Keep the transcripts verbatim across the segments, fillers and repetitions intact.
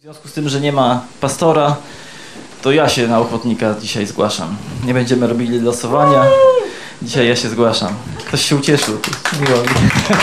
związku z tym, że nie ma pastora, to ja się na ochotnika dzisiaj zgłaszam. Nie będziemy robili losowania. Dzisiaj ja się zgłaszam. Ktoś się ucieszył. Miło mi.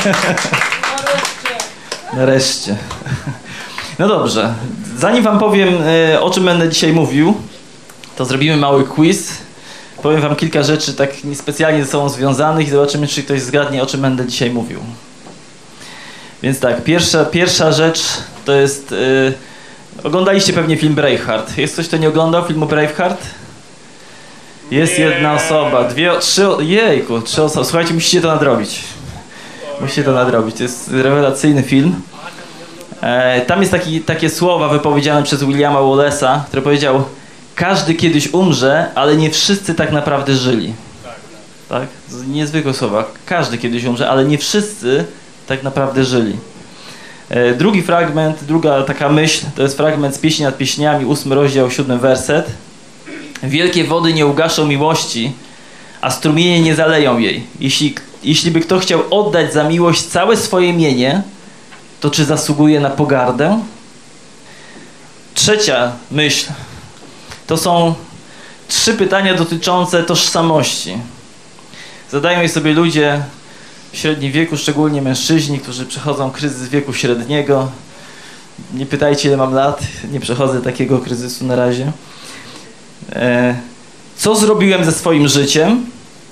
Nareszcie. No dobrze. Zanim wam powiem, o czym będę dzisiaj mówił, to zrobimy mały quiz. Powiem wam kilka rzeczy tak niespecjalnie ze sobą związanych i zobaczymy, czy ktoś zgadnie, o czym będę dzisiaj mówił. Więc tak, pierwsza, pierwsza rzecz to jest... Yy, oglądaliście pewnie film Braveheart. Jest ktoś, kto nie oglądał filmu Braveheart? Jest jedna osoba, dwie, trzy... Jejku, trzy osoby. Słuchajcie, musicie to nadrobić. Musicie to nadrobić. To jest rewelacyjny film. E, tam jest taki, takie słowa wypowiedziane przez Williama Wallace'a, który powiedział: każdy kiedyś umrze, ale nie wszyscy tak naprawdę żyli. Tak? Niezwykłe słowa. Każdy kiedyś umrze, ale nie wszyscy tak naprawdę żyli. E, drugi fragment, druga taka myśl, to jest fragment z Pieśni nad Pieśniami, ósmy rozdział, siódmy werset. Wielkie wody nie ugaszą miłości, a strumienie nie zaleją jej. Jeśli, jeśli by kto chciał oddać za miłość całe swoje mienie, to czy zasługuje na pogardę? Trzecia myśl to są trzy pytania dotyczące tożsamości. Zadają je sobie ludzie w średnim wieku, szczególnie mężczyźni, którzy przechodzą kryzys wieku średniego. Nie pytajcie, ile mam lat, nie przechodzę takiego kryzysu na razie. Co zrobiłem ze swoim życiem?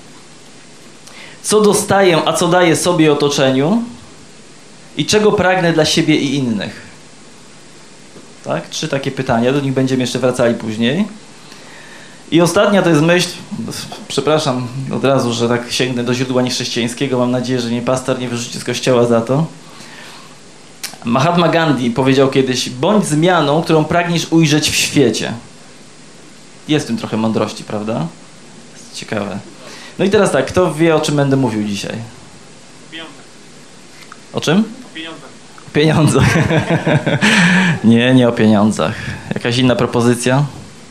Co dostaję, a co daję sobie i otoczeniu? I czego pragnę dla siebie i innych? Tak? Trzy takie pytania, do nich będziemy jeszcze wracali później. I ostatnia to jest myśl, przepraszam od razu, że tak sięgnę do źródła niechrześcijańskiego, mam nadzieję, że mnie pastor nie wyrzuci z kościoła za to. Mahatma Gandhi powiedział kiedyś: bądź zmianą, którą pragniesz ujrzeć w świecie. Jest w tym trochę mądrości, prawda? Jest ciekawe. No i teraz tak, kto wie, o czym będę mówił dzisiaj? Pieniądze. O czym? O pieniądzach. O pieniądzach. Nie, nie o pieniądzach. Jakaś inna propozycja?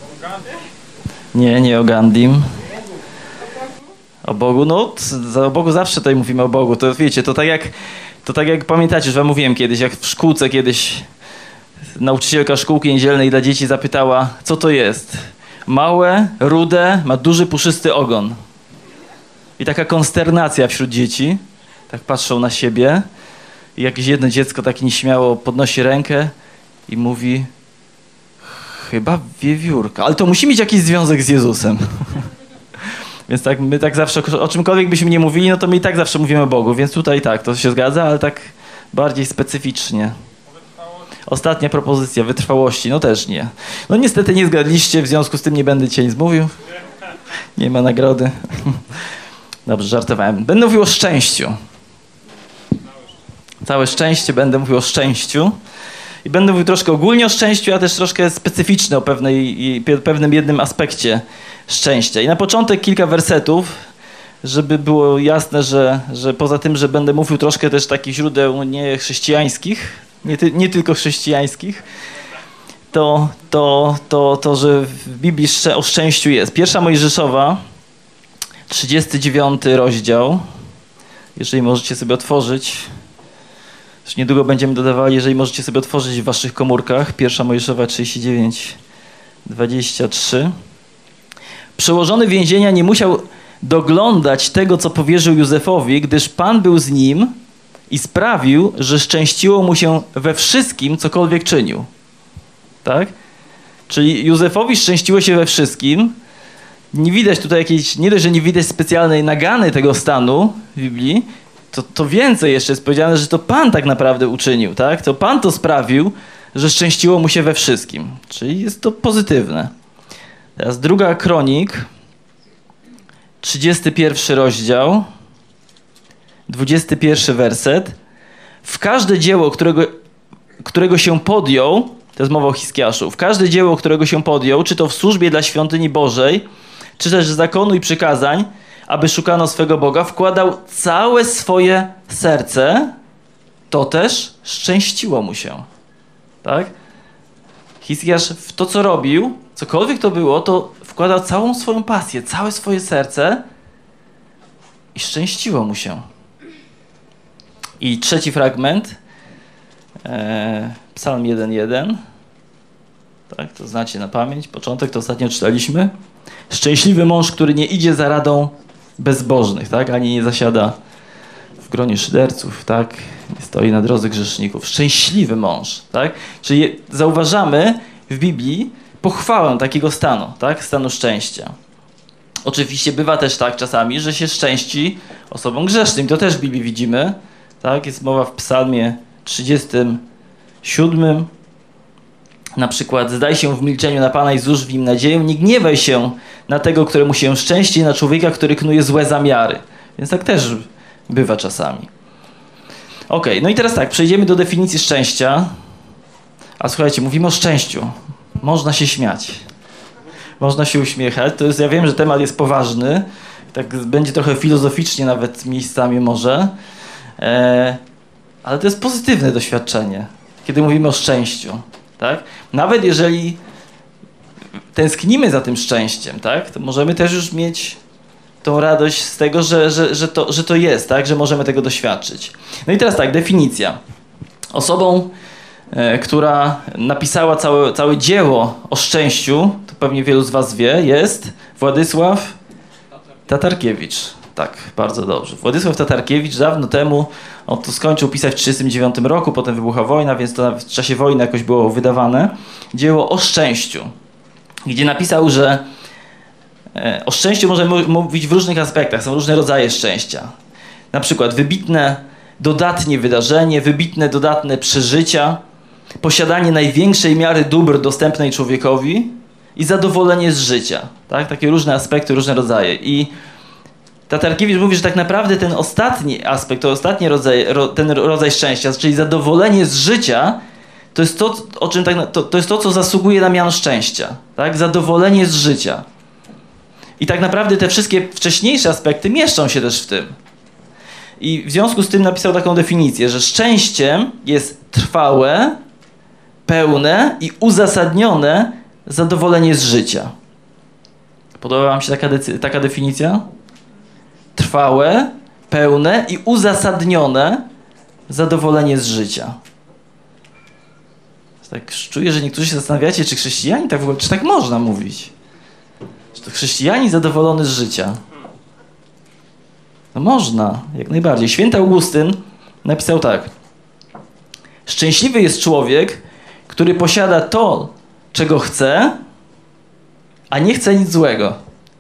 Nie, nie o Gandhim. O Bogu? No, o Bogu zawsze tutaj mówimy o Bogu. To wiecie, to tak jak, to tak jak pamiętacie, że wam mówiłem kiedyś, jak w szkółce kiedyś nauczycielka szkółki niedzielnej dla dzieci zapytała, co to jest? Małe, rude, ma duży, puszysty ogon. I taka konsternacja wśród dzieci. Tak patrzą na siebie. I jakieś jedno dziecko tak nieśmiało podnosi rękę i mówi: chyba wiewiórka. Ale to musi mieć jakiś związek z Jezusem. Więc tak, my tak zawsze, o czymkolwiek byśmy nie mówili, no to my i tak zawsze mówimy o Bogu. Więc tutaj tak, to się zgadza, ale tak bardziej specyficznie. Ostatnia propozycja, wytrwałości, no też nie. No niestety nie zgadliście, w związku z tym nie będę dzisiaj nic mówił. Nie ma nagrody. Dobrze, żartowałem. Będę mówił o szczęściu. Całe szczęście, będę mówił o szczęściu. I będę mówił troszkę ogólnie o szczęściu, a też troszkę specyficzny o pewnej, pewnym jednym aspekcie szczęścia. I na początek kilka wersetów, żeby było jasne, że, że poza tym, że będę mówił troszkę też takich źródeł niechrześcijańskich, nie, ty, nie tylko chrześcijańskich, to, to, to, to, że w Biblii o szczęściu jest. Pierwsza Mojżeszowa, trzydziesty dziewiąty rozdział, jeżeli możecie sobie otworzyć. Już niedługo będziemy dodawali, jeżeli możecie sobie otworzyć w waszych komórkach. Pierwsza Mojżeszowa trzydzieści dziewięć, dwadzieścia trzy. Przełożony więzienia nie musiał doglądać tego, co powierzył Józefowi, gdyż Pan był z nim i sprawił, że szczęściło mu się we wszystkim, cokolwiek czynił. Tak? Czyli Józefowi szczęściło się we wszystkim. Nie widać tutaj jakiejś, nie dość, że nie widać specjalnej nagany tego stanu w Biblii, To, to więcej jeszcze jest powiedziane, że to Pan tak naprawdę uczynił, tak? To Pan to sprawił, że szczęściło mu się we wszystkim. Czyli jest to pozytywne. Teraz druga Kronik, trzydziesty pierwszy rozdział, dwudziesty pierwszy werset. W każde dzieło, którego, którego się podjął, to jest mowa o Hiskiaszu, w każde dzieło, którego się podjął, czy to w służbie dla świątyni Bożej, czy też zakonu i przykazań, aby szukano swego Boga, wkładał całe swoje serce, to też szczęściło mu się. Tak? Hiskiasz w to, co robił, cokolwiek to było, to wkładał całą swoją pasję, całe swoje serce i szczęściło mu się. I trzeci fragment, e, Psalm jeden jeden. Tak, to znacie na pamięć. Początek to ostatnio czytaliśmy. Szczęśliwy mąż, który nie idzie za radą bezbożnych, tak? Ani nie zasiada w gronie szyderców, tak? Nie stoi na drodze grzeszników. Szczęśliwy mąż, tak? Czyli zauważamy w Biblii pochwałę takiego stanu, tak? Stanu szczęścia. Oczywiście bywa też tak czasami, że się szczęści osobom grzesznym. To też w Biblii widzimy, tak? Jest mowa w Psalmie trzydziestym siódmym. Na przykład zdaj się w milczeniu na Pana i złóż w nim nadzieję. Nie gniewaj się na tego, któremu się szczęści, na człowieka, który knuje złe zamiary. Więc tak też bywa czasami. Ok, no i teraz tak, przejdziemy do definicji szczęścia. A słuchajcie, mówimy o szczęściu. Można się śmiać. Można się uśmiechać. To jest, ja wiem, że temat jest poważny. Tak będzie trochę filozoficznie nawet miejscami może. E, ale to jest pozytywne doświadczenie, kiedy mówimy o szczęściu. Tak? Nawet jeżeli tęsknimy za tym szczęściem, tak? To możemy też już mieć tą radość z tego, że, że, że, to, że to jest, tak? Że możemy tego doświadczyć. No i teraz tak, definicja. Osobą, e, która napisała całe, całe dzieło o szczęściu, to pewnie wielu z was wie, jest Władysław Tatarkiewicz. Tak, bardzo dobrze. Władysław Tatarkiewicz dawno temu, on to skończył pisać w tysiąc dziewięćset trzydziestym dziewiątym roku, potem wybuchła wojna, więc to w czasie wojny jakoś było wydawane. Dzieło o szczęściu, gdzie napisał, że e, o szczęściu możemy mówić w różnych aspektach, są różne rodzaje szczęścia. Na przykład wybitne, dodatnie wydarzenie, wybitne, dodatne przeżycia, posiadanie największej miary dóbr dostępnej człowiekowi i zadowolenie z życia. Tak? Takie różne aspekty, różne rodzaje. I Tatarkiewicz mówi, że tak naprawdę ten ostatni aspekt, to ostatni rodzaj, ro, ten rodzaj szczęścia, czyli zadowolenie z życia, to jest to, o czym tak, to, to jest to, co zasługuje na miano szczęścia. Tak? Zadowolenie z życia. I tak naprawdę te wszystkie wcześniejsze aspekty mieszczą się też w tym. I w związku z tym napisał taką definicję, że szczęściem jest trwałe, pełne i uzasadnione zadowolenie z życia. Podoba wam się taka, decy- taka definicja? Trwałe, pełne i uzasadnione zadowolenie z życia. Tak czuję, że niektórzy się zastanawiacie, czy chrześcijanie tak w ogóle, czy tak można mówić? Czy to chrześcijanin zadowolony z życia? No można, jak najbardziej. Święty Augustyn napisał tak. Szczęśliwy jest człowiek, który posiada to, czego chce, a nie chce nic złego.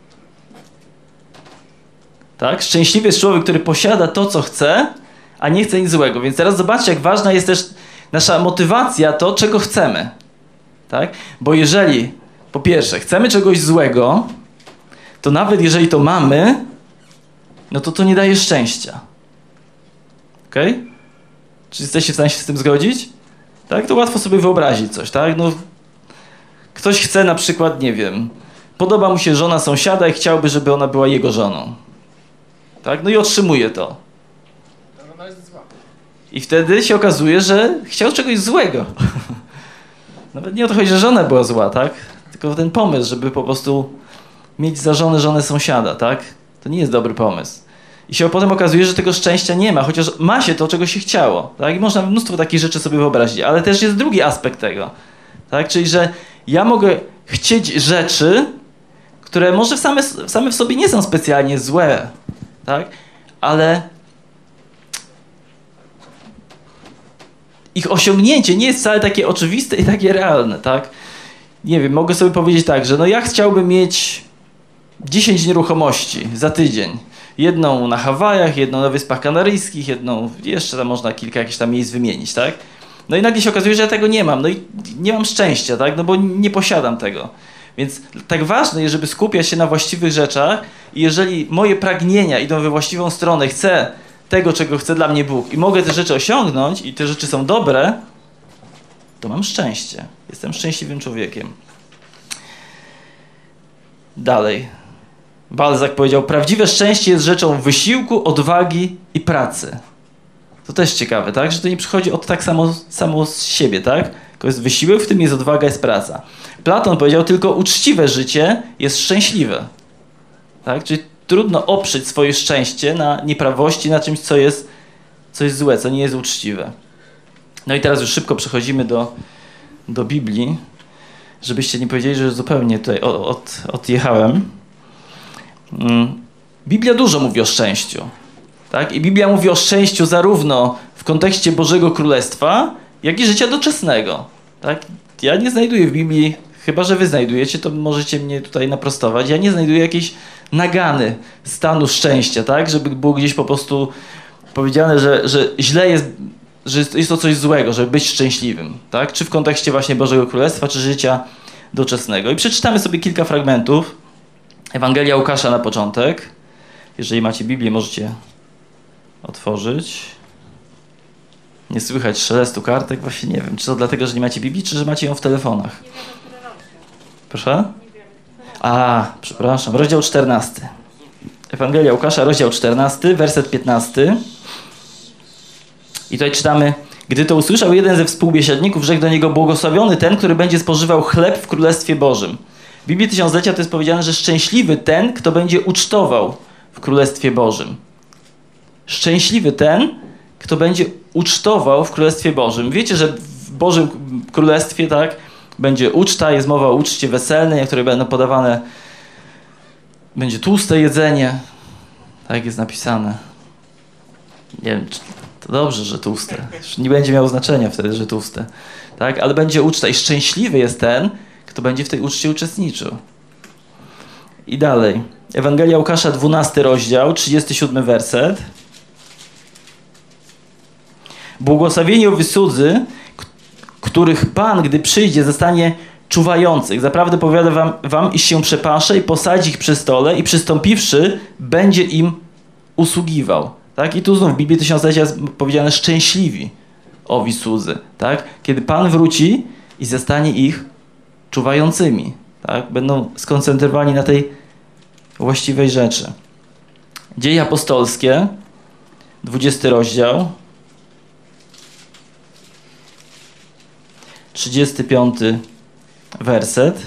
Tak? Szczęśliwy jest człowiek, który posiada to, co chce, a nie chce nic złego. Więc teraz zobaczcie, jak ważna jest też nasza motywacja, to, czego chcemy. Tak? Bo jeżeli, po pierwsze, chcemy czegoś złego, to nawet jeżeli to mamy, no to to nie daje szczęścia. Okej? Okay? Czy jesteście w stanie się z tym zgodzić? Tak? To łatwo sobie wyobrazić coś, tak? No, ktoś chce na przykład, nie wiem, podoba mu się żona sąsiada i chciałby, żeby ona była jego żoną. Tak? No i otrzymuje to. Ona jest zła. I wtedy się okazuje, że chciał czegoś złego. Nawet nie o to chodzi, że żona była zła, tak? Tylko ten pomysł, żeby po prostu mieć za żonę żonę sąsiada, tak? To nie jest dobry pomysł. I się potem okazuje, że tego szczęścia nie ma, chociaż ma się to, czego się chciało. Tak? I można mnóstwo takich rzeczy sobie wyobrazić. Ale też jest drugi aspekt tego. Tak? Czyli, że ja mogę chcieć rzeczy, które może same, same w sobie nie są specjalnie złe. Tak? Ale ich osiągnięcie nie jest wcale takie oczywiste i takie realne. Tak? Nie wiem, mogę sobie powiedzieć tak, że no ja chciałbym mieć dziesięć nieruchomości za tydzień. Jedną na Hawajach, jedną na Wyspach Kanaryjskich, jedną, jeszcze tam można kilka jakichś tam miejsc wymienić, tak? No i nagle się okazuje, że ja tego nie mam, no i nie mam szczęścia, tak? No bo nie posiadam tego. Więc tak ważne jest, żeby skupiać się na właściwych rzeczach i jeżeli moje pragnienia idą we właściwą stronę, chcę tego, czego chce dla mnie Bóg i mogę te rzeczy osiągnąć i te rzeczy są dobre, to mam szczęście. Jestem szczęśliwym człowiekiem. Dalej. Balzac powiedział, prawdziwe szczęście jest rzeczą wysiłku, odwagi i pracy. To też ciekawe, tak? Że to nie przychodzi od tak samo, samo z siebie, tak? To jest wysiłek, w tym jest odwaga, jest praca. Platon powiedział, tylko uczciwe życie jest szczęśliwe. Tak? Czyli trudno oprzeć swoje szczęście na nieprawości, na czymś, co jest, co jest złe, co nie jest uczciwe. No i teraz już szybko przechodzimy do, do Biblii. żebyście nie powiedzieli, że zupełnie tutaj od, odjechałem. Biblia dużo mówi o szczęściu. Tak? I Biblia mówi o szczęściu zarówno w kontekście Bożego Królestwa, jak i życia doczesnego. Tak? Ja nie znajduję w Biblii, chyba że wy znajdujecie, to możecie mnie tutaj naprostować. Ja nie znajduję jakiejś nagany stanu szczęścia, tak? Żeby było gdzieś po prostu powiedziane, że, że źle jest, że jest to coś złego, żeby być szczęśliwym. Tak? Czy w kontekście właśnie Bożego Królestwa, czy życia doczesnego. I przeczytamy sobie kilka fragmentów. Ewangelia Łukasza na początek. Jeżeli macie Biblię, możecie otworzyć. Nie słychać szelestu kartek, właśnie nie wiem, czy to dlatego, że nie macie Biblii, czy że macie ją w telefonach. Proszę? A, przepraszam, rozdział czternasty. Ewangelia Łukasza, rozdział czternasty, werset piętnasty. I tutaj czytamy: gdy to usłyszał jeden ze współbiesiadników, rzekł do niego: błogosławiony ten, który będzie spożywał chleb w Królestwie Bożym. W Biblii Tysiąclecia to jest powiedziane, że szczęśliwy ten, kto będzie ucztował w Królestwie Bożym. Szczęśliwy ten, kto będzie ucztował w Królestwie Bożym. Wiecie, że w Bożym Królestwie, tak, będzie uczta, jest mowa o uczcie weselnej, na której będą podawane, będzie tłuste jedzenie. Tak jest napisane. Nie wiem, czy to dobrze, że tłuste. Nie będzie miało znaczenia wtedy, że tłuste. Tak? Ale będzie uczta i szczęśliwy jest ten, kto będzie w tej uczcie uczestniczył. I dalej. Ewangelia Łukasza, dwunasty rozdział, trzydziesty siódmy werset. Błogosławieni owi cudzy, których Pan, gdy przyjdzie, zostanie czuwających. Zaprawdę powiadam wam, wam, iż się przepasze i posadzi ich przy stole i przystąpiwszy, będzie im usługiwał. Tak? I tu znów w Biblii Tysiąclecia jest powiedziane szczęśliwi owi cudzy. Tak? Kiedy Pan wróci i zastanie ich czuwającymi. Tak? Będą skoncentrowani na tej właściwej rzeczy. Dzieje apostolskie, dwudziesty rozdział, trzydziesty piąty werset.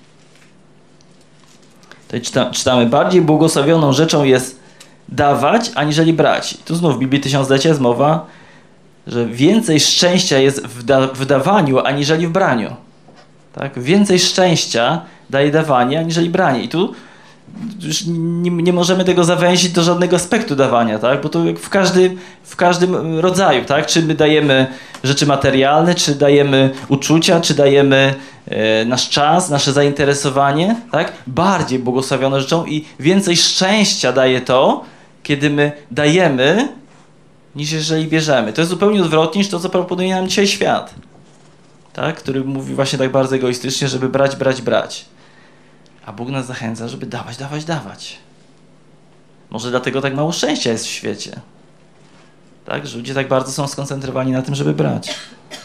Tutaj czyta, czytamy: bardziej błogosławioną rzeczą jest dawać, aniżeli brać. I tu znów w Biblii Tysiąclecia jest mowa, że więcej szczęścia jest w, da, w dawaniu, aniżeli w braniu. Tak? Więcej szczęścia daje dawanie, aniżeli branie. I tu już nie, nie możemy tego zawęzić do żadnego aspektu dawania, tak? Bo to jak w, każdy, w każdym rodzaju, tak? Czy my dajemy rzeczy materialne, czy dajemy uczucia, czy dajemy e, nasz czas, nasze zainteresowanie, tak? Bardziej błogosławioną rzeczą i więcej szczęścia daje to, kiedy my dajemy, niż jeżeli bierzemy. To jest zupełnie odwrotnie niż to, co proponuje nam dzisiaj świat, tak? Który mówi właśnie tak bardzo egoistycznie, żeby brać, brać, brać. A Bóg nas zachęca, żeby dawać, dawać, dawać. Może dlatego tak mało szczęścia jest w świecie. Tak? Że ludzie tak bardzo są skoncentrowani na tym, żeby brać.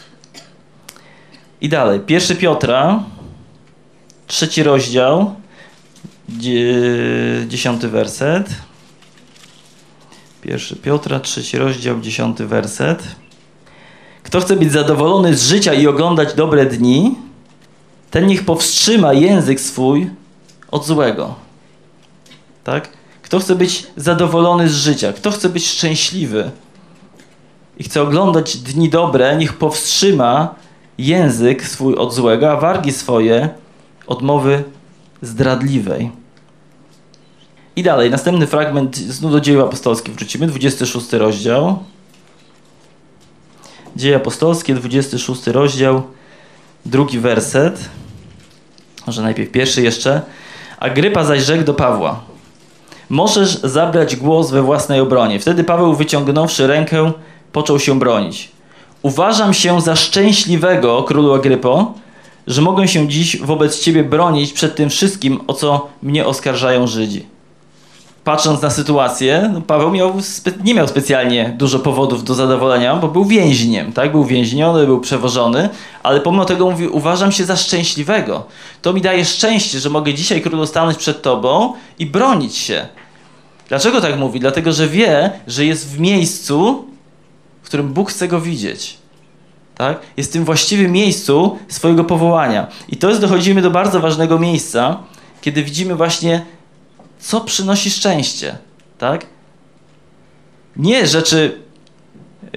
I dalej. Pierwszy Piotra, trzeci rozdział, dziesiąty werset. Pierwszy Piotra, trzeci rozdział, dziesiąty werset. Kto chce być zadowolony z życia i oglądać dobre dni, ten niech powstrzyma język swój od złego. Tak? Kto chce być zadowolony z życia, kto chce być szczęśliwy i chce oglądać dni dobre, niech powstrzyma język swój od złego, a wargi swoje od mowy zdradliwej. I dalej, następny fragment, znów do Dziejów Apostolskich wrócimy, dwudziesty szósty rozdział. Dzieje Apostolskie, dwudziesty szósty rozdział, drugi werset. Może najpierw pierwszy jeszcze. Agrypa zaś rzekł do Pawła: możesz zabrać głos we własnej obronie. Wtedy Paweł, wyciągnąwszy rękę, począł się bronić. Uważam się za szczęśliwego, królu Agrypo, że mogę się dziś wobec ciebie bronić przed tym wszystkim, o co mnie oskarżają Żydzi. Patrząc na sytuację, no Paweł miał nie miał specjalnie dużo powodów do zadowolenia, bo był więźniem, tak? Był więźniony, był przewożony, ale pomimo tego mówi: uważam się za szczęśliwego. To mi daje szczęście, że mogę dzisiaj, królu, stanąć przed tobą i bronić się. Dlaczego tak mówi? Dlatego, że wie, że jest w miejscu, w którym Bóg chce go widzieć. Tak? Jest w tym właściwym miejscu swojego powołania. I to jest, dochodzimy do bardzo ważnego miejsca, kiedy widzimy właśnie, co przynosi szczęście, tak? Nie rzeczy,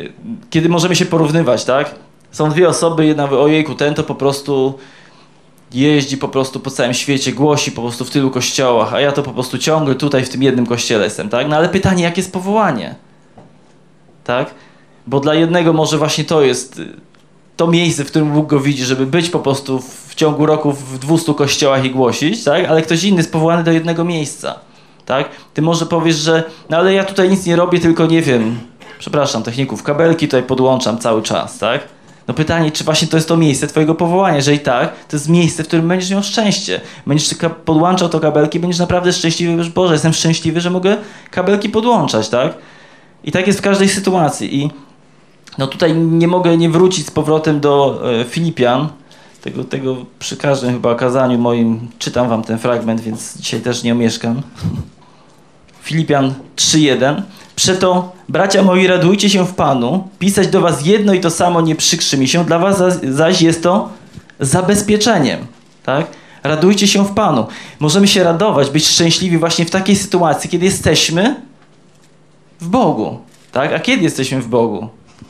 kiedy możemy się porównywać, tak? Są dwie osoby, jedna mówi: ojejku, ten to po prostu jeździ po prostu po całym świecie, głosi po prostu w tylu kościołach, a ja to po prostu ciągle tutaj w tym jednym kościele jestem, tak? No ale pytanie, jakie jest powołanie? Tak? Bo dla jednego może właśnie to jest to miejsce, w którym Bóg go widzi, żeby być po prostu w ciągu roku w dwustu kościołach i głosić, tak? Ale ktoś inny jest powołany do jednego miejsca, tak? Ty może powiesz, że no ale ja tutaj nic nie robię, tylko nie wiem, przepraszam, techników, kabelki tutaj podłączam cały czas, tak? No pytanie, czy właśnie to jest to miejsce twojego powołania? Jeżeli tak, to jest miejsce, w którym będziesz miał szczęście. Będziesz podłączał to kabelki, będziesz naprawdę szczęśliwy, wiesz, Boże, jestem szczęśliwy, że mogę kabelki podłączać, tak? I tak jest w każdej sytuacji. I no tutaj nie mogę nie wrócić z powrotem do e, Filipian. Tego, tego przy każdym chyba kazaniu moim czytam wam ten fragment, więc dzisiaj też nie omieszkam. Filipian trzy jeden. Przeto, bracia moi, radujcie się w Panu. Pisać do was jedno i to samo nie przykrzy mi się. Dla was zaś jest to zabezpieczeniem. Tak? Radujcie się w Panu. Możemy się radować, być szczęśliwi właśnie w takiej sytuacji, kiedy jesteśmy w Bogu. Tak? A kiedy jesteśmy w Bogu?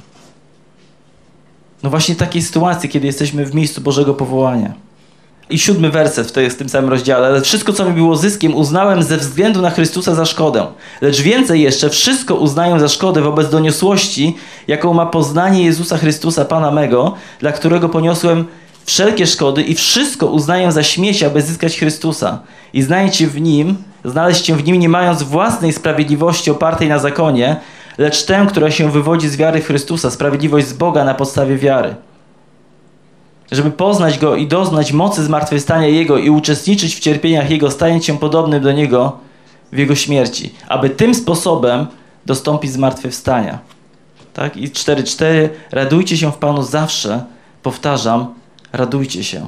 No właśnie w takiej sytuacji, kiedy jesteśmy w miejscu Bożego powołania. I siódmy werset w, tej, w tym samym rozdziale. Ale wszystko, co mi było zyskiem, uznałem ze względu na Chrystusa za szkodę. Lecz więcej jeszcze, wszystko uznaję za szkodę wobec doniosłości, jaką ma poznanie Jezusa Chrystusa, Pana mego, dla którego poniosłem wszelkie szkody i wszystko uznaję za śmieci, aby zyskać Chrystusa. I znaleźć się w Nim, znaleźć się w Nim, nie mając własnej sprawiedliwości opartej na zakonie, lecz tę, która się wywodzi z wiary w Chrystusa, sprawiedliwość z Boga na podstawie wiary. Żeby poznać Go i doznać mocy zmartwychwstania Jego i uczestniczyć w cierpieniach Jego, stając się podobnym do Niego w Jego śmierci, aby tym sposobem dostąpić zmartwychwstania. Tak? I cztery cztery. Radujcie się w Panu zawsze. Powtarzam, radujcie się.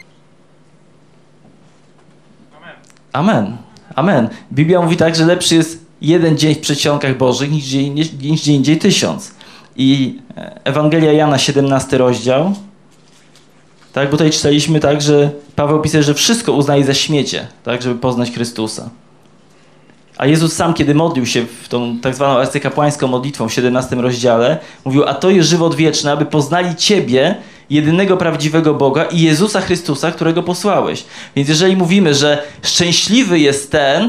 Amen. Amen. Biblia mówi tak, że lepszy jest jeden dzień w przedsionkach Bożych niż dzień, niż dzień indziej tysiąc. I Ewangelia Jana, siedemnasty rozdział. Tak, bo tutaj czytaliśmy tak, że Paweł pisał, że wszystko uznaje za śmiecie, tak, żeby poznać Chrystusa. A Jezus sam, kiedy modlił się w tą tak zwaną arcykapłańską modlitwą w siedemnastym rozdziale, mówił, a to jest żywot wieczny, aby poznali Ciebie, jedynego prawdziwego Boga i Jezusa Chrystusa, którego posłałeś. Więc jeżeli mówimy, że szczęśliwy jest ten,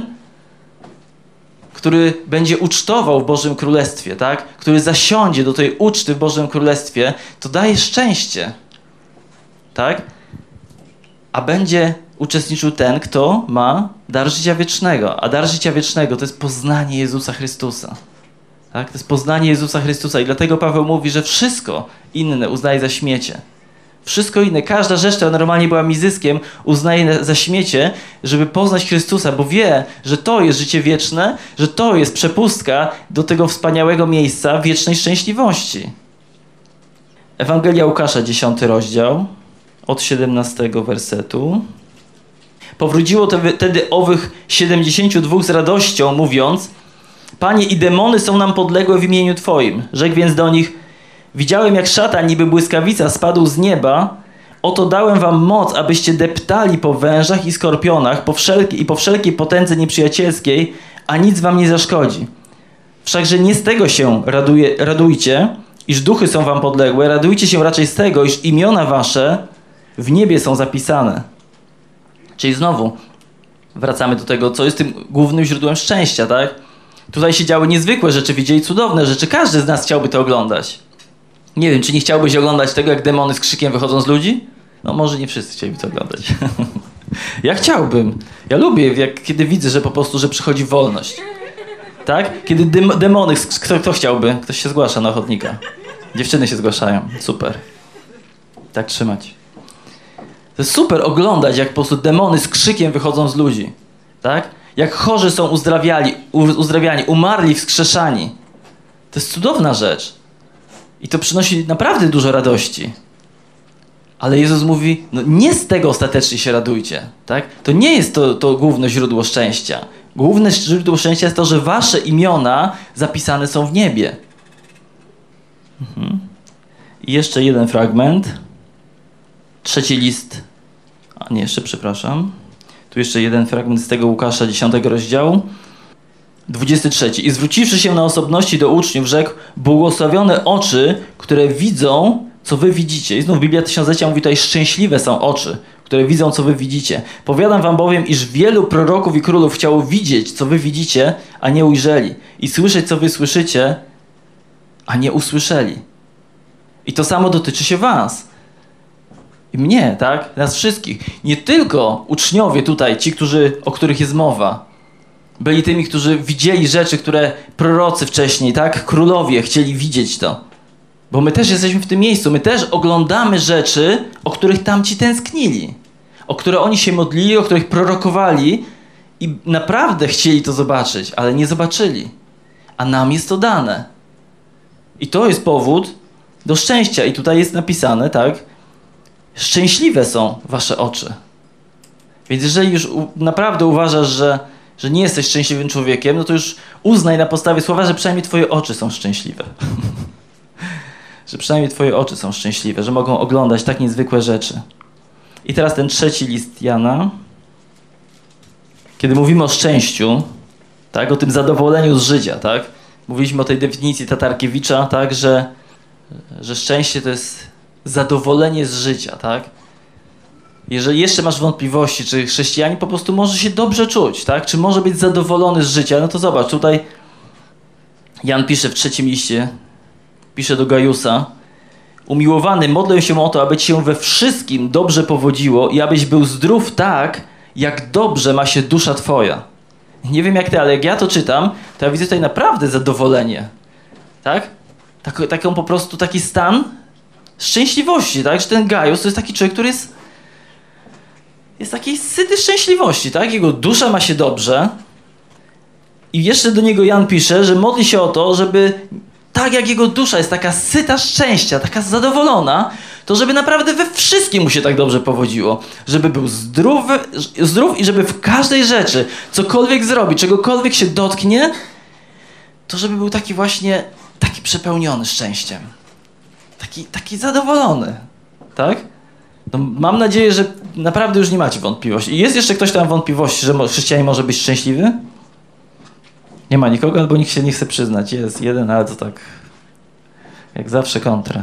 który będzie ucztował w Bożym Królestwie, tak, który zasiądzie do tej uczty w Bożym Królestwie, to daje szczęście. Tak? A będzie uczestniczył ten, kto ma dar życia wiecznego. A dar życia wiecznego to jest poznanie Jezusa Chrystusa. Tak? To jest poznanie Jezusa Chrystusa. I dlatego Paweł mówi, że wszystko inne uznaje za śmiecie. Wszystko inne, każda rzecz, która normalnie była mi zyskiem, uznaje za śmiecie, żeby poznać Chrystusa, bo wie, że to jest życie wieczne, że to jest przepustka do tego wspaniałego miejsca wiecznej szczęśliwości. Ewangelia Łukasza, dziesiąty rozdział. Od siedemnastego wersetu. Powróciło wtedy owych siedemdziesięciu dwóch z radością, mówiąc, Panie, i demony są nam podległe w imieniu Twoim. Rzekł więc do nich, widziałem jak szatan niby błyskawica spadł z nieba, oto dałem wam moc, abyście deptali po wężach i skorpionach po wszelkie, i po wszelkiej potędze nieprzyjacielskiej, a nic wam nie zaszkodzi. Wszakże nie z tego się raduje, radujcie, iż duchy są wam podległe, radujcie się raczej z tego, iż imiona wasze w niebie są zapisane. Czyli znowu wracamy do tego, co jest tym głównym źródłem szczęścia, tak? Tutaj się działy niezwykłe rzeczy, widzieli cudowne rzeczy. Każdy z nas chciałby to oglądać. Nie wiem, czy nie chciałbyś oglądać tego, jak demony z krzykiem wychodzą z ludzi? No może nie wszyscy chcieliby to oglądać. Ja chciałbym. Ja lubię, jak, kiedy widzę, że po prostu, że przychodzi wolność. Tak? Kiedy dem demony... Kto, kto chciałby? Ktoś się zgłasza na ochotnika. Dziewczyny się zgłaszają. Super. Tak trzymać. To jest super oglądać, jak po prostu demony z krzykiem wychodzą z ludzi. Tak? Jak chorzy są uzdrawiali, uzdrawiani, umarli, wskrzeszani. To jest cudowna rzecz. I to przynosi naprawdę dużo radości. Ale Jezus mówi, no nie z tego ostatecznie się radujcie. Tak? To nie jest to, to główne źródło szczęścia. Główne źródło szczęścia jest to, że wasze imiona zapisane są w niebie. Mhm. I jeszcze jeden fragment. Trzeci list. A nie, jeszcze przepraszam. Tu jeszcze jeden fragment z tego Łukasza, dziesiątego rozdziału. dwudziesty trzeci. I zwróciwszy się na osobności do uczniów, rzekł, błogosławione oczy, które widzą, co wy widzicie. I znów Biblia Tysiąclecia mówi tutaj, szczęśliwe są oczy, które widzą, co wy widzicie. Powiadam wam bowiem, iż wielu proroków i królów chciało widzieć, co wy widzicie, a nie ujrzeli. I słyszeć, co wy słyszycie, a nie usłyszeli. I to samo dotyczy się was. I mnie, tak? Nas wszystkich. Nie tylko uczniowie tutaj, ci, którzy, o których jest mowa, byli tymi, którzy widzieli rzeczy, które prorocy wcześniej, tak? Królowie chcieli widzieć to. Bo my też jesteśmy w tym miejscu. My też oglądamy rzeczy, o których tamci tęsknili. O które oni się modlili, o których prorokowali i naprawdę chcieli to zobaczyć, ale nie zobaczyli. A nam jest to dane. I to jest powód do szczęścia. I tutaj jest napisane, tak? Szczęśliwe są wasze oczy. Więc jeżeli już u- naprawdę uważasz, że, że nie jesteś szczęśliwym człowiekiem, no to już uznaj na podstawie słowa, że przynajmniej twoje oczy są szczęśliwe. Że przynajmniej twoje oczy są szczęśliwe, że mogą oglądać tak niezwykłe rzeczy. I teraz ten trzeci list Jana. Kiedy mówimy o szczęściu, tak, o tym zadowoleniu z życia, tak? Mówiliśmy o tej definicji Tatarkiewicza, tak, że, że szczęście to jest zadowolenie z życia, tak? Jeżeli jeszcze masz wątpliwości, czy chrześcijanin po prostu może się dobrze czuć, tak? Czy może być zadowolony z życia, no to zobacz, tutaj Jan pisze w trzecim liście, pisze do Gajusa: umiłowany, modlę się o to, aby ci się we wszystkim dobrze powodziło i abyś był zdrów tak, jak dobrze ma się dusza twoja. Nie wiem jak ty, ale jak ja to czytam, to ja widzę tutaj naprawdę zadowolenie. Tak? Tak, taką po prostu taki stan szczęśliwości, tak? Że ten Gajus to jest taki człowiek, który jest jest taki syty szczęśliwości, tak? Jego dusza ma się dobrze i jeszcze do niego Jan pisze, że modli się o to, żeby tak jak jego dusza jest taka syta szczęścia, taka zadowolona, to żeby naprawdę we wszystkim mu się tak dobrze powodziło. Żeby był zdrów, zdrów i żeby w każdej rzeczy, cokolwiek zrobi, czegokolwiek się dotknie, to żeby był taki właśnie, taki przepełniony szczęściem. Taki, taki zadowolony. Tak? No, mam nadzieję, że naprawdę już nie macie wątpliwości. I jest jeszcze ktoś, kto ma wątpliwości, że chrześcijanin może być szczęśliwy? Nie ma nikogo, albo nikt się nie chce przyznać. Jest jeden, ale to tak jak zawsze kontra.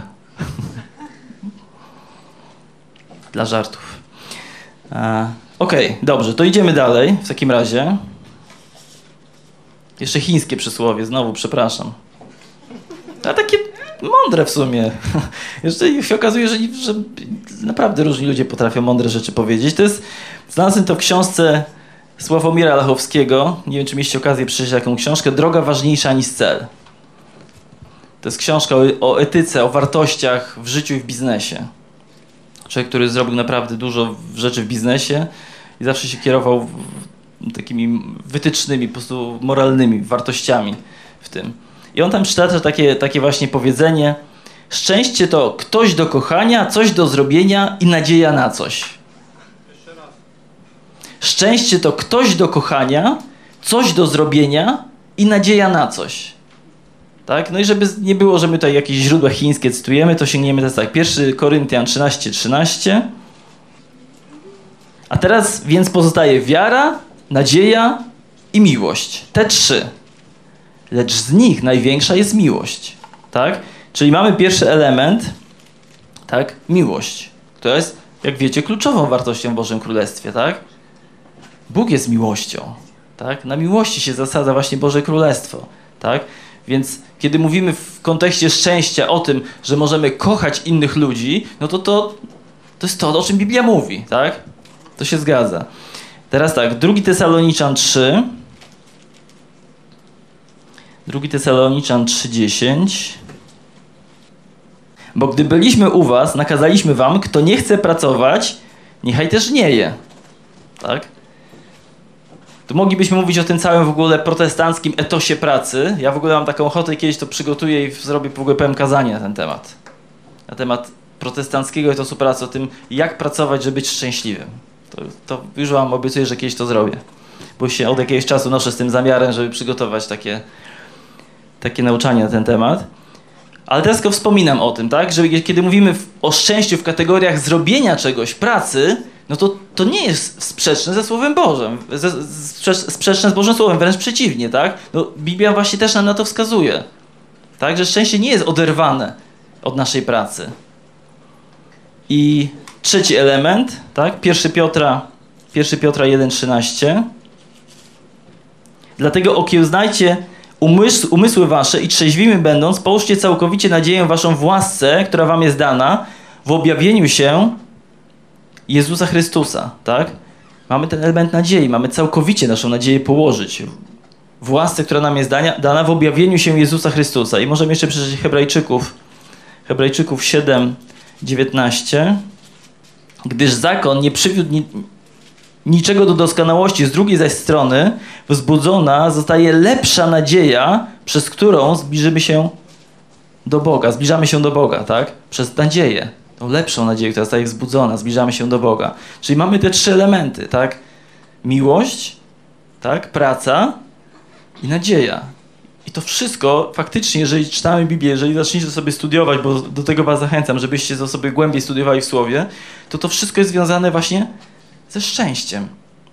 Dla żartów. Okej, okay, dobrze, to idziemy dalej w takim razie. Jeszcze chińskie przysłowie, znowu przepraszam. A takie mądre w sumie. Jeszcze się okazuje, że, że naprawdę różni ludzie potrafią mądre rzeczy powiedzieć. To jest, znalazłem to w książce Sławomira Lachowskiego. Nie wiem, czy mieliście okazję przeczytać taką książkę. Droga ważniejsza niż cel. To jest książka o, o etyce, o wartościach w życiu i w biznesie. Człowiek, który zrobił naprawdę dużo rzeczy w biznesie i zawsze się kierował takimi wytycznymi, po prostu moralnymi wartościami w tym. I on tam przytacza takie, takie właśnie powiedzenie: szczęście to ktoś do kochania, coś do zrobienia i nadzieja na coś. Szczęście to ktoś do kochania, coś do zrobienia i nadzieja na coś. Tak? No i żeby nie było, że my tutaj jakieś źródła chińskie cytujemy, to sięgniemy teraz tak. pierwszy Koryntian trzynaście trzynaście. A teraz więc pozostaje wiara, nadzieja i miłość. Te trzy. Lecz z nich największa jest miłość. Tak? Czyli mamy pierwszy element, tak? Miłość. To jest, jak wiecie, kluczową wartością w Bożym Królestwie, tak? Bóg jest miłością, tak? Na miłości się zasadza właśnie Boże Królestwo, tak? Więc kiedy mówimy w kontekście szczęścia o tym, że możemy kochać innych ludzi, no to to, to jest to, o czym Biblia mówi, tak? To się zgadza. Teraz tak, drugi Tesaloniczan trzy. drugi Tesaloniczan trzy dziesięć. Bo gdy byliśmy u was, nakazaliśmy wam, kto nie chce pracować, niechaj też nie je. Tak? Tu moglibyśmy mówić o tym całym w ogóle protestanckim etosie pracy. Ja w ogóle mam taką ochotę i kiedyś to przygotuję i zrobię w ogóle powiem kazanie na ten temat. Na temat protestanckiego etosu pracy, o tym, jak pracować, żeby być szczęśliwym. To, to już wam obiecuję, że kiedyś to zrobię. Bo się od jakiegoś czasu noszę z tym zamiarem, żeby przygotować takie, takie nauczanie na ten temat. Ale teraz tylko wspominam o tym, tak? Że kiedy mówimy w, o szczęściu w kategoriach zrobienia czegoś, pracy, no to to nie jest sprzeczne ze Słowem Bożym, ze, sprzeczne z Bożym Słowem, wręcz przeciwnie, tak? No, Biblia właśnie też nam na to wskazuje, tak? Że szczęście nie jest oderwane od naszej pracy. I Trzeci element, tak? pierwszy Piotra, pierwszy Piotra jeden trzynaście. Dlatego okiełznajcie umysł, umysły wasze i trzeźwimi będąc, połóżcie całkowicie nadzieję waszą w łasce, która wam jest dana, w objawieniu się Jezusa Chrystusa, tak? Mamy ten element nadziei, mamy całkowicie naszą nadzieję położyć w łasce, która nam jest dana, dana w objawieniu się Jezusa Chrystusa. I możemy jeszcze przeczytać Hebrajczyków, Hebrajczyków siedem dziewiętnaście. Gdyż zakon nie przywiódł ni niczego do doskonałości, z drugiej zaś strony wzbudzona zostaje lepsza nadzieja, przez którą zbliżymy się do Boga. Zbliżamy się do Boga, tak? Przez nadzieję. Tą lepszą nadzieję, która zostaje wzbudzona. Zbliżamy się do Boga. Czyli mamy te trzy elementy, tak? Miłość, tak? Praca i nadzieja. I to wszystko faktycznie, jeżeli czytamy Biblię, jeżeli zaczniecie to sobie studiować, bo do tego was zachęcam, żebyście to sobie głębiej studiowali w Słowie, to to wszystko jest związane właśnie ze szczęściem.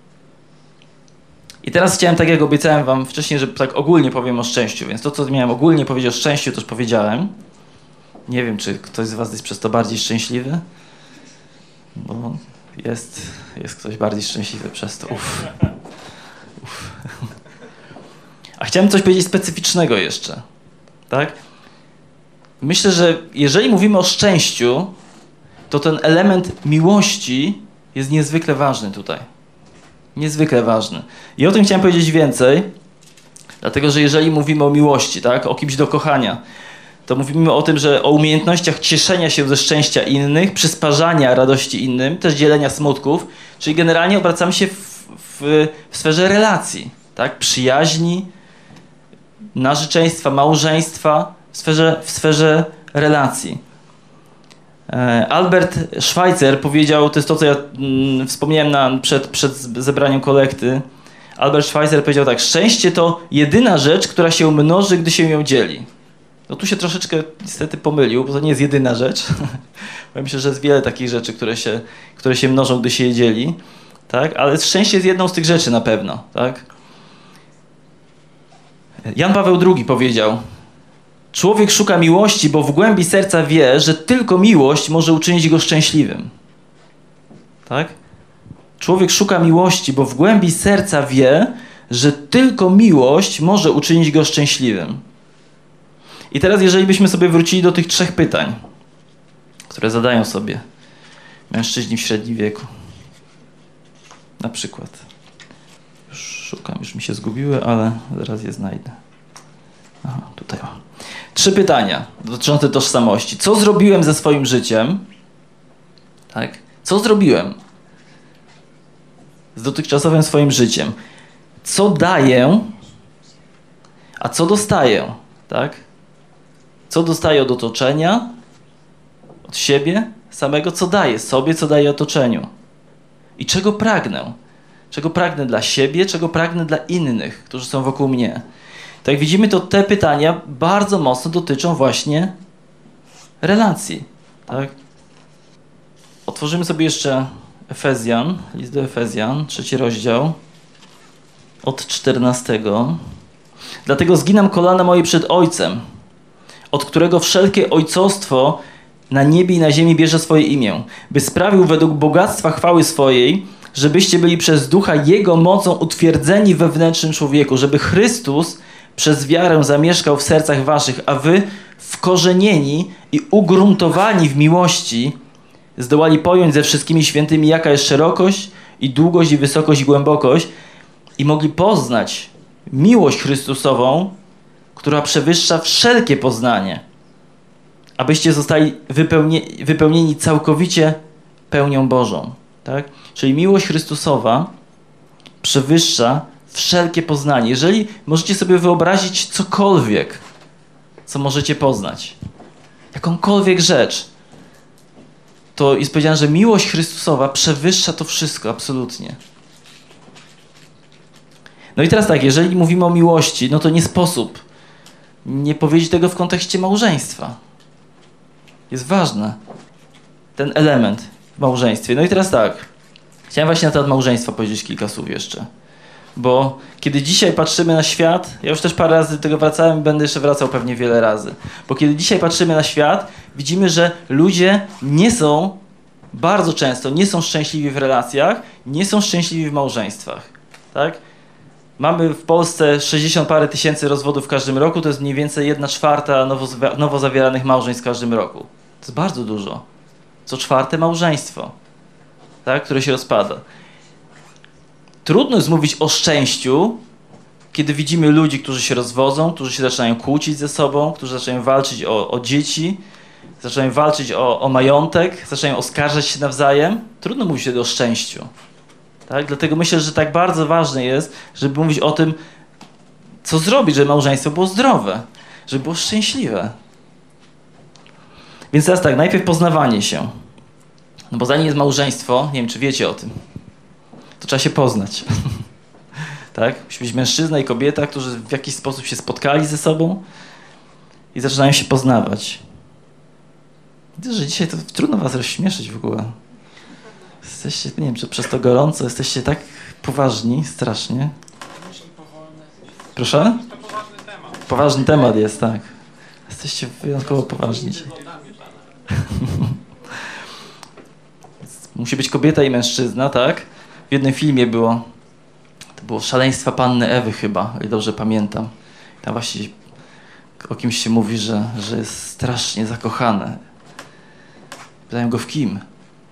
I teraz chciałem, tak jak obiecałem wam wcześniej, że tak ogólnie powiem o szczęściu, więc to, co miałem ogólnie powiedzieć o szczęściu, to już powiedziałem. Nie wiem, czy ktoś z was jest przez to bardziej szczęśliwy, bo jest, jest ktoś bardziej szczęśliwy przez to. Uf. Uf. A chciałem coś powiedzieć specyficznego jeszcze, tak? Myślę, że jeżeli mówimy o szczęściu, to ten element miłości jest niezwykle ważny tutaj. Niezwykle ważny. I o tym chciałem powiedzieć więcej, dlatego, że jeżeli mówimy o miłości, tak, o kimś do kochania, to mówimy o tym, że o umiejętnościach cieszenia się ze szczęścia innych, przysparzania radości innym, też dzielenia smutków, czyli generalnie obracamy się w, w, w sferze relacji, tak, przyjaźni, narzeczeństwa, małżeństwa, w sferze, w sferze relacji. Albert Schweitzer powiedział, to jest to, co ja mm, wspomniałem na, przed, przed zebraniem kolekty. Albert Schweitzer powiedział tak: szczęście to jedyna rzecz, która się mnoży, gdy się ją dzieli. No tu się troszeczkę niestety pomylił, bo to nie jest jedyna rzecz. Myślę, że jest wiele takich rzeczy, które się, które się mnożą, gdy się je dzieli. Tak? Ale szczęście jest jedną z tych rzeczy na pewno. Tak? Jan Paweł drugi powiedział: człowiek szuka miłości, bo w głębi serca wie, że tylko miłość może uczynić go szczęśliwym. Tak? Człowiek szuka miłości, bo w głębi serca wie, że tylko miłość może uczynić go szczęśliwym. I teraz, jeżeli byśmy sobie wrócili do tych trzech pytań, które zadają sobie mężczyźni w średnim wieku. Na przykład. Już szukam, już mi się zgubiły, ale zaraz je znajdę. Aha, tutaj mam. Trzy pytania dotyczące tożsamości. Co zrobiłem ze swoim życiem? Tak? Co zrobiłem z dotychczasowym swoim życiem? Co daję, a co dostaję? Tak? Co dostaję od otoczenia, od siebie samego, co daję sobie, co daję otoczeniu? I czego pragnę? Czego pragnę dla siebie, czego pragnę dla innych, którzy są wokół mnie? Tak jak widzimy, to te pytania bardzo mocno dotyczą właśnie relacji. Tak? Otworzymy sobie jeszcze Efezjan, list do Efezjan, trzeci rozdział, od czternastego. Dlatego zginam kolana moje przed Ojcem, od którego wszelkie ojcostwo na niebie i na ziemi bierze swoje imię, by sprawił według bogactwa chwały swojej, żebyście byli przez Ducha Jego mocą utwierdzeni we wewnętrznym człowieku, żeby Chrystus przez wiarę zamieszkał w sercach waszych, a wy wkorzenieni i ugruntowani w miłości zdołali pojąć ze wszystkimi świętymi, jaka jest szerokość i długość i wysokość i głębokość, i mogli poznać miłość Chrystusową, która przewyższa wszelkie poznanie, abyście zostali wypełnie, wypełnieni całkowicie pełnią Bożą. Tak? Czyli miłość Chrystusowa przewyższa wszelkie poznanie. Jeżeli możecie sobie wyobrazić cokolwiek, co możecie poznać, jakąkolwiek rzecz, to jest powiedziane, że miłość Chrystusowa przewyższa to wszystko absolutnie. No i teraz tak, jeżeli mówimy o miłości, no to nie sposób nie powiedzieć tego w kontekście małżeństwa. Jest ważny ten element w małżeństwie. No i teraz tak, chciałem właśnie na temat małżeństwa powiedzieć kilka słów jeszcze. Bo kiedy dzisiaj patrzymy na świat, ja już też parę razy do tego wracałem i będę jeszcze wracał pewnie wiele razy. Bo kiedy dzisiaj patrzymy na świat, widzimy, że ludzie nie są bardzo często nie są szczęśliwi w relacjach, nie są szczęśliwi w małżeństwach. Tak? Mamy w Polsce sześćdziesiąt parę tysięcy rozwodów w każdym roku, to jest mniej więcej jedna czwarta nowo, nowo zawieranych małżeństw w każdym roku. To jest bardzo dużo. Co czwarte małżeństwo, tak? Które się rozpada. Trudno jest mówić o szczęściu, kiedy widzimy ludzi, którzy się rozwodzą, którzy się zaczynają kłócić ze sobą, którzy zaczynają walczyć o, o dzieci, zaczynają walczyć o, o majątek, zaczynają oskarżać się nawzajem. Trudno mówić wtedy o szczęściu. Tak? Dlatego myślę, że tak bardzo ważne jest, żeby mówić o tym, co zrobić, żeby małżeństwo było zdrowe, żeby było szczęśliwe. Więc teraz tak, najpierw poznawanie się. No bo zanim jest małżeństwo, nie wiem, czy wiecie o tym, to trzeba się poznać. Tak? Musi być mężczyzna i kobieta, którzy w jakiś sposób się spotkali ze sobą i zaczynają się poznawać. Widzę, że dzisiaj to trudno was rozśmieszyć w ogóle. Jesteście, nie wiem, czy przez to gorąco, jesteście tak poważni, strasznie. Proszę? To poważny temat. Poważny temat jest, tak. Jesteście wyjątkowo poważni. Musi być kobieta i mężczyzna, tak? W jednym filmie było, to było Szaleństwa Panny Ewy chyba, o ile dobrze pamiętam. Tam właśnie o kimś się mówi, że, że jest strasznie zakochany. Pytają go, w kim?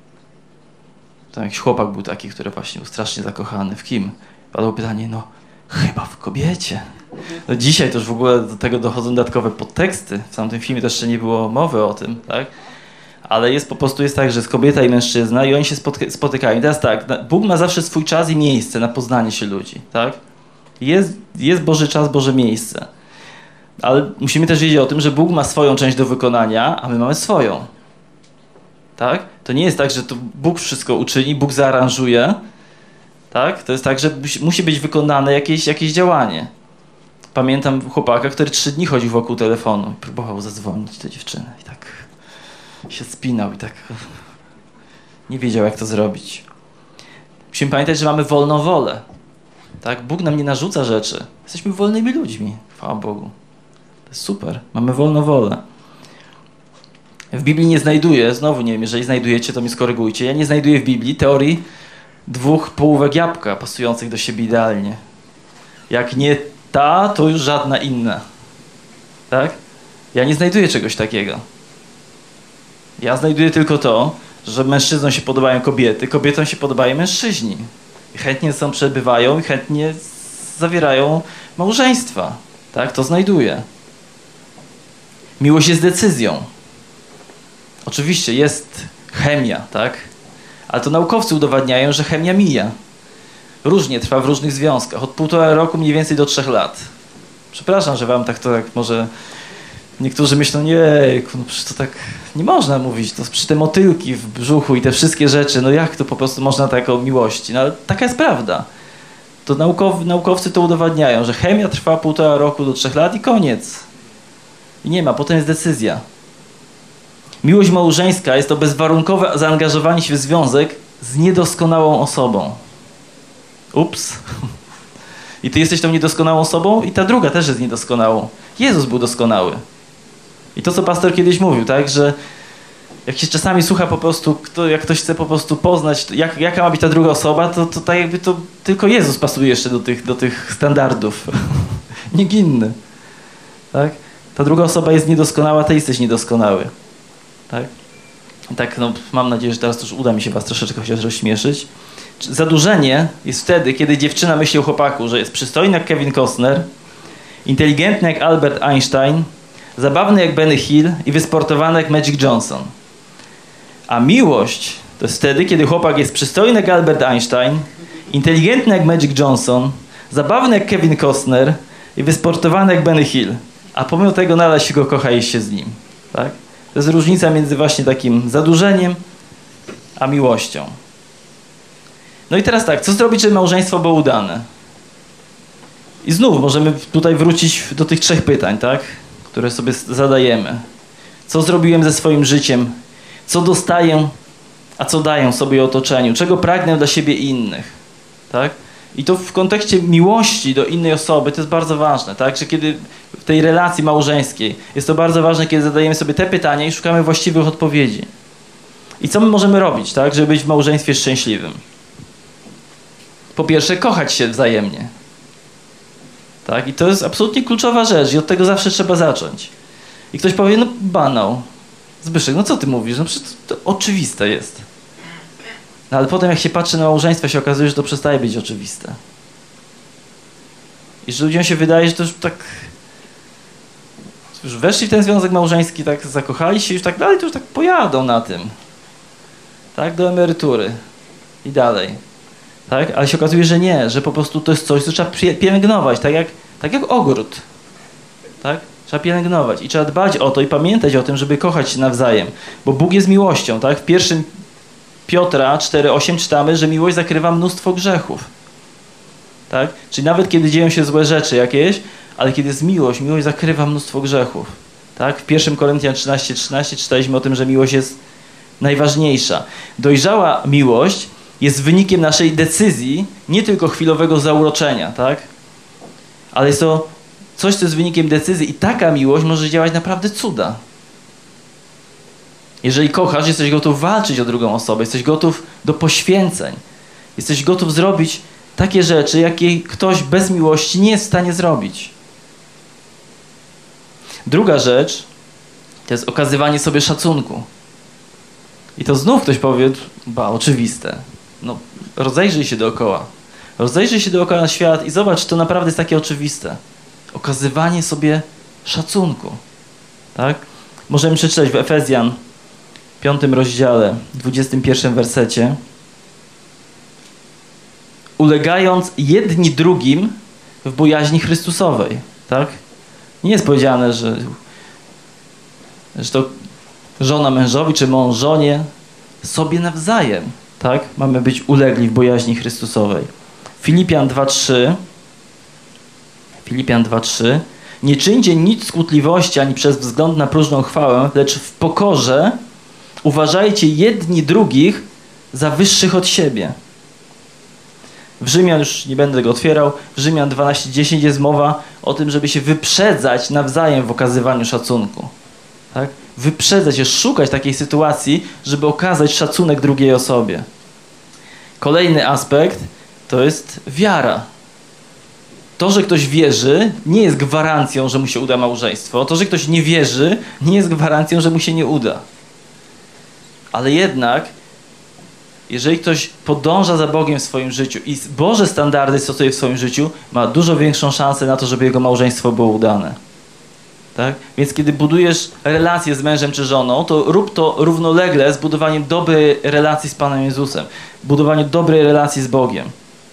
Tam jakiś chłopak był taki, który właśnie był strasznie zakochany. W kim? Padło pytanie, no chyba w kobiecie. No dzisiaj to już w ogóle do tego dochodzą dodatkowe podteksty. W samym tym filmie też jeszcze nie było mowy o tym, tak? Ale jest po prostu jest tak, że jest kobieta i mężczyzna i oni się spotyka, spotykają. I teraz tak, Bóg ma zawsze swój czas i miejsce na poznanie się ludzi, tak? Jest, jest Boży czas, Boże miejsce. Ale musimy też wiedzieć o tym, że Bóg ma swoją część do wykonania, a my mamy swoją. Tak? To nie jest tak, że to Bóg wszystko uczyni, Bóg zaaranżuje. Tak? To jest tak, że musi być wykonane jakieś, jakieś działanie. Pamiętam chłopaka, który trzy dni chodził wokół telefonu i próbował zadzwonić do dziewczyny. I tak się spinał i tak nie wiedział, jak to zrobić. Musimy pamiętać, że mamy wolną wolę. Tak? Bóg nam nie narzuca rzeczy. Jesteśmy wolnymi ludźmi. Chwała Bogu. To jest super. Mamy wolną wolę. W Biblii nie znajduję, znowu nie wiem, jeżeli znajdujecie, to mnie skorygujcie. Ja nie znajduję w Biblii teorii dwóch połówek jabłka pasujących do siebie idealnie. Jak nie ta, to już żadna inna. Tak? Ja nie znajduję czegoś takiego. Ja znajduję tylko to, że mężczyznom się podobają kobiety, kobietom się podobają mężczyźni. I chętnie są przebywają i chętnie zawierają małżeństwa. Tak? To znajduję. Miłość jest decyzją. Oczywiście jest chemia, tak? Ale to naukowcy udowadniają, że chemia mija. Różnie trwa w różnych związkach. Od półtora roku mniej więcej do trzech lat. Przepraszam, że wam tak to jak może... Niektórzy myślą, nie, no przecież to tak nie można mówić. To przy te motylki w brzuchu i te wszystkie rzeczy, no jak to po prostu można tak o miłości? No ale taka jest prawda. To naukow, naukowcy to udowadniają, że chemia trwa półtora roku do trzech lat i koniec. I nie ma, potem jest decyzja. Miłość małżeńska jest to bezwarunkowe zaangażowanie się w związek z niedoskonałą osobą. Ups. I ty jesteś tą niedoskonałą osobą i ta druga też jest niedoskonałą. Jezus był doskonały. I to, co pastor kiedyś mówił, tak, że jak się czasami słucha po prostu, kto, jak ktoś chce po prostu poznać, jak, jaka ma być ta druga osoba, to, to tak jakby to tylko Jezus pasuje jeszcze do tych, do tych standardów. Nikt inny. Tak? Ta druga osoba jest niedoskonała, ty jesteś niedoskonały. Tak? Tak, no mam nadzieję, że teraz już uda mi się was troszeczkę chociaż rozśmieszyć. Zadłużenie jest wtedy, kiedy dziewczyna myśli o chłopaku, że jest przystojny jak Kevin Costner, inteligentny jak Albert Einstein, zabawny jak Benny Hill i wysportowany jak Magic Johnson. A miłość to jest wtedy, kiedy chłopak jest przystojny jak Albert Einstein, inteligentny jak Magic Johnson, zabawny jak Kevin Costner i wysportowany jak Benny Hill. A pomimo tego nadal się go kocha i jest się z nim. Tak? To jest różnica między właśnie takim zadłużeniem a miłością. No i teraz tak, co zrobić, żeby małżeństwo było udane? I znów możemy tutaj wrócić do tych trzech pytań, tak? Które sobie zadajemy. Co zrobiłem ze swoim życiem? Co dostaję, a co daję sobie otoczeniu? Czego pragnę dla siebie i innych? Tak? I to w kontekście miłości do innej osoby to jest bardzo ważne, tak? Że kiedy w tej relacji małżeńskiej jest to bardzo ważne, kiedy zadajemy sobie te pytania i szukamy właściwych odpowiedzi. I co my możemy robić, tak, żeby być w małżeństwie szczęśliwym? Po pierwsze, kochać się wzajemnie. Tak? I to jest absolutnie kluczowa rzecz i od tego zawsze trzeba zacząć. I ktoś powie, no banał. Zbyszek, no co ty mówisz? No przecież to oczywiste jest. No ale potem jak się patrzy na małżeństwo, się okazuje, że to przestaje być oczywiste. I że ludziom się wydaje, że to już tak... Już weszli w ten związek małżeński, tak zakochali się, już tak dalej, to już tak pojadą na tym. Tak, do emerytury. I dalej. Tak? Ale się okazuje, że nie, że po prostu to jest coś, co trzeba pielęgnować, tak jak, tak jak ogród. Tak? Trzeba pielęgnować i trzeba dbać o to i pamiętać o tym, żeby kochać się nawzajem. Bo Bóg jest miłością, tak? W pierwszym Piotra cztery osiem czytamy, że miłość zakrywa mnóstwo grzechów. Tak? Czyli nawet kiedy dzieją się złe rzeczy jakieś, ale kiedy jest miłość, miłość zakrywa mnóstwo grzechów. Tak? W pierwszym Koryntian trzynaście trzynaście czytaliśmy o tym, że miłość jest najważniejsza. Dojrzała miłość jest wynikiem naszej decyzji, nie tylko chwilowego zauroczenia, tak? Ale jest to coś, co jest wynikiem decyzji i taka miłość może działać naprawdę cuda. Jeżeli kochasz, jesteś gotów walczyć o drugą osobę, jesteś gotów do poświęceń, jesteś gotów zrobić takie rzeczy, jakie ktoś bez miłości nie jest w stanie zrobić. Druga rzecz to jest okazywanie sobie szacunku. I to znów ktoś powie, ba, oczywiste. No, rozejrzyj się dookoła. Rozejrzyj się dookoła na świat i zobacz, czy to naprawdę jest takie oczywiste. Okazywanie sobie szacunku. Tak? Możemy przeczytać w Efezjan, piątym rozdziale, dwudziestym pierwszym wersecie. Ulegając jedni drugim w bojaźni Chrystusowej. Tak? Nie jest powiedziane, że, że to żona mężowi, czy mąż żonie, sobie nawzajem. Tak? Mamy być ulegli w bojaźni Chrystusowej. Filipian dwa trzy. Filipian dwa trzy. Nie czyńcie nic z kłótliwości ani przez wzgląd na próżną chwałę, lecz w pokorze uważajcie jedni drugich za wyższych od siebie. W Rzymian, już nie będę go otwierał, w Rzymian dwanaście dziesięć jest mowa o tym, żeby się wyprzedzać nawzajem w okazywaniu szacunku. Tak? Wyprzedzać się, szukać takiej sytuacji, żeby okazać szacunek drugiej osobie. Kolejny aspekt to jest wiara. To, że ktoś wierzy, nie jest gwarancją, że mu się uda małżeństwo. To, że ktoś nie wierzy, nie jest gwarancją, że mu się nie uda. Ale jednak, jeżeli ktoś podąża za Bogiem w swoim życiu i Boże standardy stosuje w swoim życiu, ma dużo większą szansę na to, żeby jego małżeństwo było udane. Tak? Więc kiedy budujesz relację z mężem czy żoną, to rób to równolegle z budowaniem dobrej relacji z Panem Jezusem. Budowaniem dobrej relacji z Bogiem.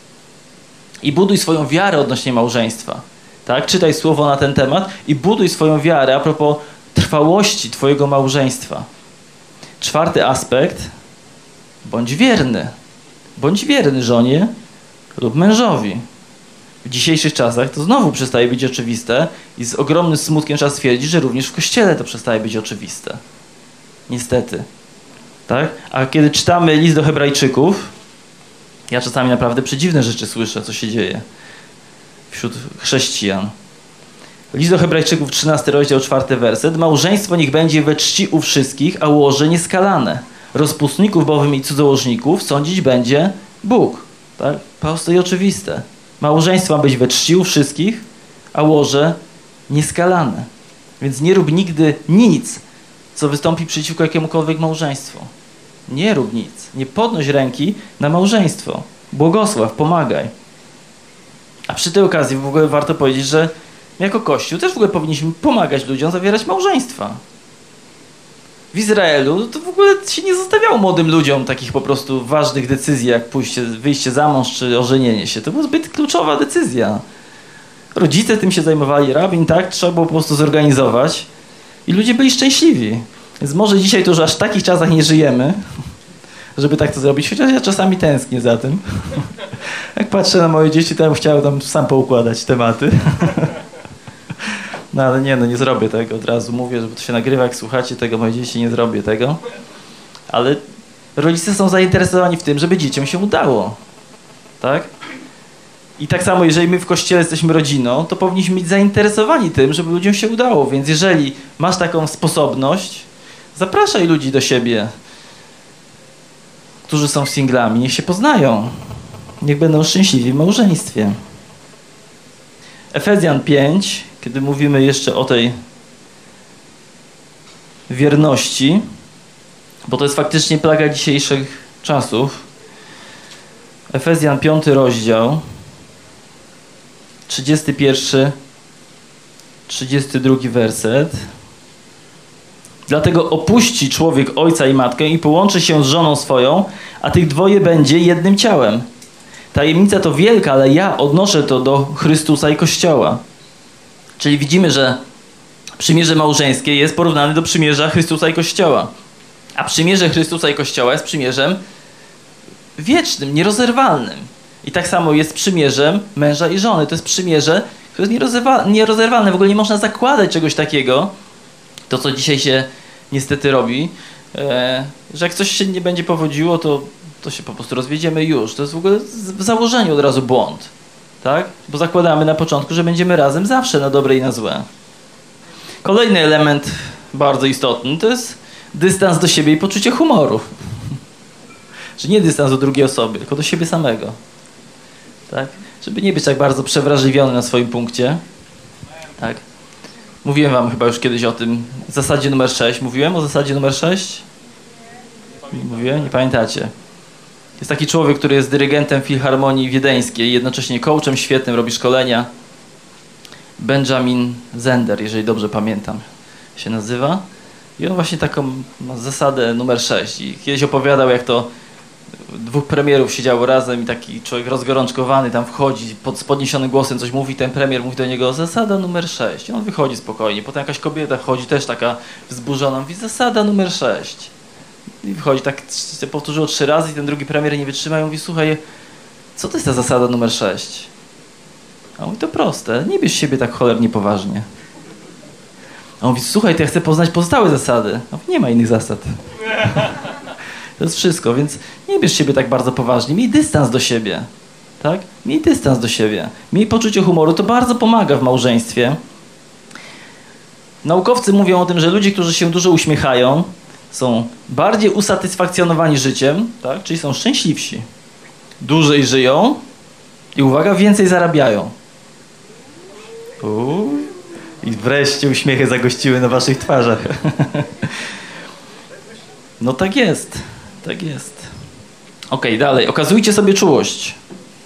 I buduj swoją wiarę odnośnie małżeństwa. Tak? Czytaj słowo na ten temat i buduj swoją wiarę a propos trwałości twojego małżeństwa. Czwarty aspekt. Bądź wierny. Bądź wierny żonie lub mężowi. W dzisiejszych czasach to znowu przestaje być oczywiste i z ogromnym smutkiem trzeba stwierdzić, że również w Kościele to przestaje być oczywiste. Niestety. Tak? A kiedy czytamy list do Hebrajczyków, ja czasami naprawdę przedziwne rzeczy słyszę, co się dzieje wśród chrześcijan. List do Hebrajczyków, trzynasty rozdział, czwarty werset. Małżeństwo niech będzie we czci u wszystkich, a łoże nieskalane. Rozpustników bowiem i cudzołożników sądzić będzie Bóg. Tak? Proste i oczywiste. Małżeństwo ma być we czci u wszystkich, a łoże nieskalane. Więc nie rób nigdy nic, co wystąpi przeciwko jakiemukolwiek małżeństwu. Nie rób nic. Nie podnoś ręki na małżeństwo. Błogosław, pomagaj. A przy tej okazji w ogóle warto powiedzieć, że jako Kościół też w ogóle powinniśmy pomagać ludziom zawierać małżeństwa. W Izraelu to w ogóle się nie zostawiało młodym ludziom takich po prostu ważnych decyzji, jak pójście, wyjście za mąż czy ożenienie się. To była zbyt kluczowa decyzja. Rodzice tym się zajmowali, rabin, tak? Trzeba było po prostu zorganizować i ludzie byli szczęśliwi. Więc może dzisiaj to już aż w takich czasach nie żyjemy, żeby tak to zrobić, chociaż ja czasami tęsknię za tym. Jak patrzę na moje dzieci, to ja bym chciał tam sam poukładać tematy. No ale nie, no nie zrobię tego, od razu mówię, że to się nagrywa, jak słuchacie tego, moje dzieci, nie zrobię tego. Ale rodzice są zainteresowani w tym, żeby dzieciom się udało. Tak? I tak samo, jeżeli my w Kościele jesteśmy rodziną, to powinniśmy być zainteresowani tym, żeby ludziom się udało. Więc jeżeli masz taką sposobność, zapraszaj ludzi do siebie. którzy są singlami, niech się poznają. Niech będą szczęśliwi w małżeństwie. Efezjan pięć, kiedy mówimy jeszcze o tej wierności, bo to jest faktycznie plaga dzisiejszych czasów. Efezjan piąty rozdział, trzydziesty pierwszy, trzydziesty drugi werset. Dlatego opuści człowiek ojca i matkę i połączy się z żoną swoją, a tych dwoje będzie jednym ciałem. Tajemnica to wielka, ale ja odnoszę to do Chrystusa i Kościoła. Czyli widzimy, że przymierze małżeńskie jest porównane do przymierza Chrystusa i Kościoła. A przymierze Chrystusa i Kościoła jest przymierzem wiecznym, nierozerwalnym. I tak samo jest przymierzem męża i żony. To jest przymierze, które jest nierozerwa- nierozerwalne. W ogóle nie można zakładać czegoś takiego, to co dzisiaj się niestety robi, e, że jak coś się nie będzie powodziło, to, to się po prostu rozwiedziemy już. To jest w ogóle w założeniu od razu błąd. Tak? Bo zakładamy na początku, że będziemy razem zawsze na dobre i na złe. Kolejny element bardzo istotny to jest dystans do siebie i poczucie humoru. Że nie dystans do drugiej osoby, tylko do siebie samego. Tak? Żeby nie być tak bardzo przewrażliwiony na swoim punkcie. Tak? Mówiłem wam chyba już kiedyś o tym zasadzie numer sześć. Mówiłem o zasadzie numer sześć? Mówiłem? Nie pamiętacie. Jest taki człowiek, który jest dyrygentem Filharmonii Wiedeńskiej, jednocześnie coachem świetnym, robi szkolenia. Benjamin Zender, jeżeli dobrze pamiętam, się nazywa. I on właśnie taką ma zasadę numer sześć. I kiedyś opowiadał, jak to dwóch premierów siedziało razem i taki człowiek rozgorączkowany tam wchodzi, pod, z podniesionym głosem coś mówi, ten premier mówi do niego zasada numer sześć. I on wychodzi spokojnie. Potem jakaś kobieta wchodzi też taka wzburzona, mówi zasada numer sześć. I wychodzi tak, powtórzyło trzy razy i ten drugi premier nie wytrzyma i mówi słuchaj, co to jest ta zasada numer sześć? A on mówi to proste, nie bierz siebie tak cholernie poważnie. A on mówi słuchaj, to ja chcę poznać pozostałe zasady. A nie ma innych zasad. To jest wszystko, więc nie bierz siebie tak bardzo poważnie. Miej dystans do siebie. Tak? Miej dystans do siebie. Miej poczucie humoru. To bardzo pomaga w małżeństwie. Naukowcy mówią o tym, że ludzie, którzy się dużo uśmiechają, są bardziej usatysfakcjonowani życiem, tak? Czyli są szczęśliwsi. Dłużej żyją i uwaga, więcej zarabiają. Uuu. I wreszcie uśmiechy zagościły na waszych twarzach. No tak jest. Tak jest. Okej, okay, dalej. Okazujcie sobie czułość.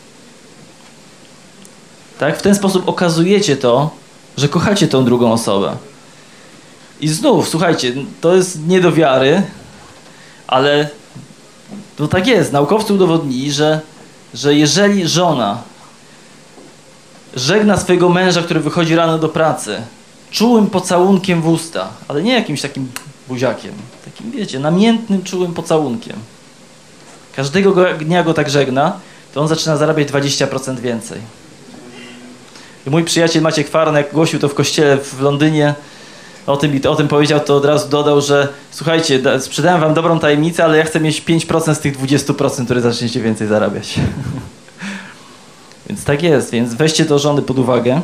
Tak? W ten sposób okazujecie to, że kochacie tą drugą osobę. I znów, słuchajcie, to jest nie do wiary, ale to tak jest. Naukowcy udowodnili, że, że jeżeli żona żegna swojego męża, który wychodzi rano do pracy, czułym pocałunkiem w usta, ale nie jakimś takim buziakiem, takim, wiecie, namiętnym, czułym pocałunkiem. Każdego dnia go tak żegna, to on zaczyna zarabiać dwadzieścia procent więcej. I mój przyjaciel Maciek Faron, jak głosił to w kościele w Londynie, o tym, o tym powiedział, to od razu dodał, że słuchajcie, da, sprzedałem wam dobrą tajemnicę, ale ja chcę mieć pięć procent z tych dwadzieścia procent, które zaczniecie więcej zarabiać. Więc tak jest, więc weźcie to żony pod uwagę.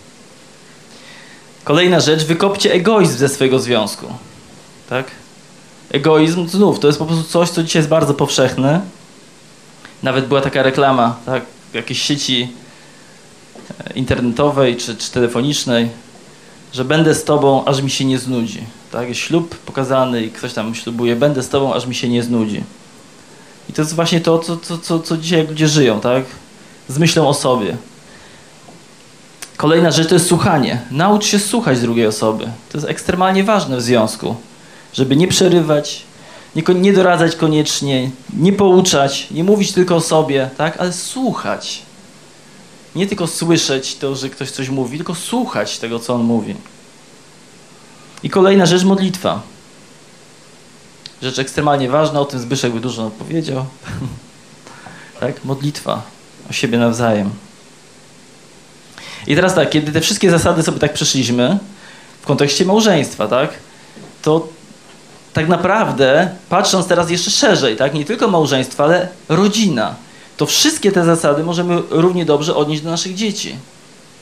Kolejna rzecz, wykopcie egoizm ze swojego związku. Tak? Egoizm, znów, to jest po prostu coś, co dzisiaj jest bardzo powszechne. Nawet była taka reklama, tak, jakiejś sieci internetowej czy, czy telefonicznej, że będę z tobą, aż mi się nie znudzi. Tak? Jest ślub pokazany i ktoś tam ślubuje, będę z tobą, aż mi się nie znudzi. I to jest właśnie to, co, co, co, co dzisiaj ludzie żyją, tak? Z myślą o sobie. Kolejna rzecz to jest słuchanie. Naucz się słuchać drugiej osoby. To jest ekstremalnie ważne w związku. Żeby nie przerywać, nie, nie doradzać koniecznie, nie pouczać, nie mówić tylko o sobie, tak? Ale słuchać. Nie tylko słyszeć to, że ktoś coś mówi, tylko słuchać tego, co on mówi. I kolejna rzecz, modlitwa. Rzecz ekstremalnie ważna, o tym Zbyszek by dużo powiedział. Tak? Modlitwa o siebie nawzajem. I teraz tak, kiedy te wszystkie zasady sobie tak przeszliśmy w kontekście małżeństwa, tak? To tak naprawdę, patrząc teraz jeszcze szerzej, tak? Nie tylko małżeństwa, ale rodzina. To wszystkie te zasady możemy równie dobrze odnieść do naszych dzieci.